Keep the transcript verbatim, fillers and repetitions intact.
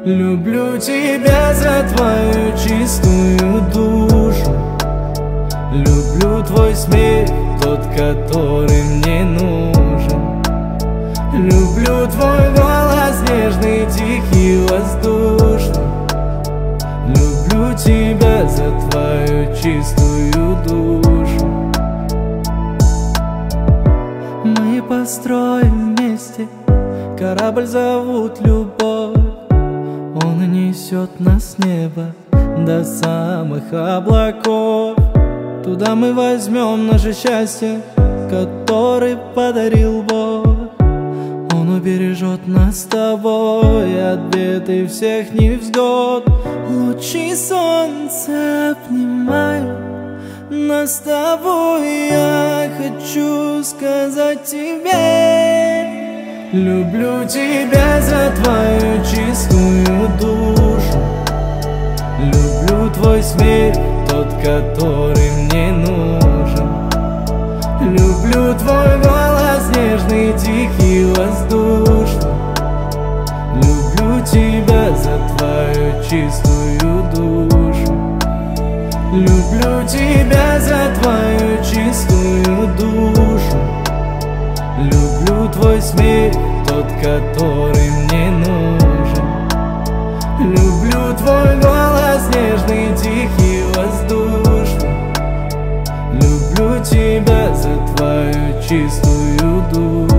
Люблю тебя за твою чистую душу. Люблю твой смех, тот, который мне нужен. Люблю твой голос нежный, тихий, воздушный. Люблю тебя за твою чистую душу. Мы построим вместе корабль, зовут любовь. Он несет нас с неба до самых облаков. Туда мы возьмем наше счастье, который подарил Бог. Он убережет нас с тобой от бед и всех невзгод. Лучи солнца обнимают нас с тобой. Я хочу сказать тебе: люблю тебя за твою чистую душу. Люблю твой смех, тот, который мне нужен. Люблю твой голос нежный, тихий, воздушный. Люблю тебя за твою чистую душу. Люблю тебя за твою чистую душу. Люблю твой смех, тот, который мне нужен. Люблю твой голос нежный, тихий, воздушный. Люблю тебя за твою чистую душу.